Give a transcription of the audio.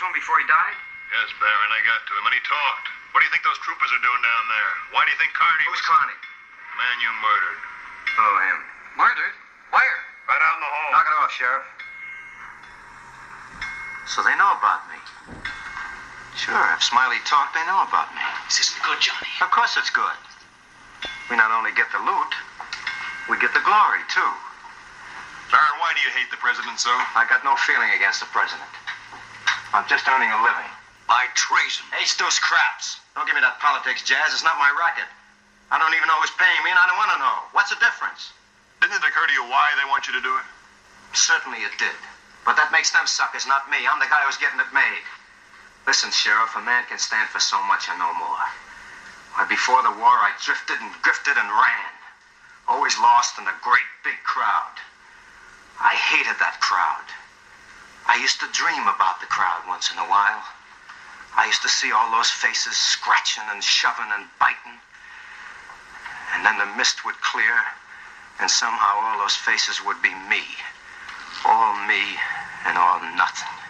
him before he died? Yes, Baron, I got to him, and he talked. What do you think those troopers are doing down there? Why do you think Carney... Who's Carney? The man you murdered. Oh, him. Murdered? Where? Right out in the hall. Knock it off, Sheriff. So they know about me. Sure, if Smiley talked, they know about me. This isn't good, Johnny. Of course it's good. We not only get the loot, we get the glory, too. Baron, why do you hate the president so? I got no feeling against the president. I'm just earning a living. By treason. Hey, Stu Scraps. Don't give me that politics jazz. It's not my racket. I don't even know who's paying me, and I don't want to know. What's the difference? Didn't it occur to you why they want you to do it? Certainly it did. But that makes them suckers, not me. I'm the guy who's getting it made. Listen, Sheriff, a man can stand for so much and no more. Why, before the war, I drifted and grifted and ran. Always lost in a great big crowd. I hated that crowd. I used to dream about the crowd once in a while. I used to see all those faces scratching and shoving and biting. And then the mist would clear, and somehow all those faces would be me. All me and all nothing.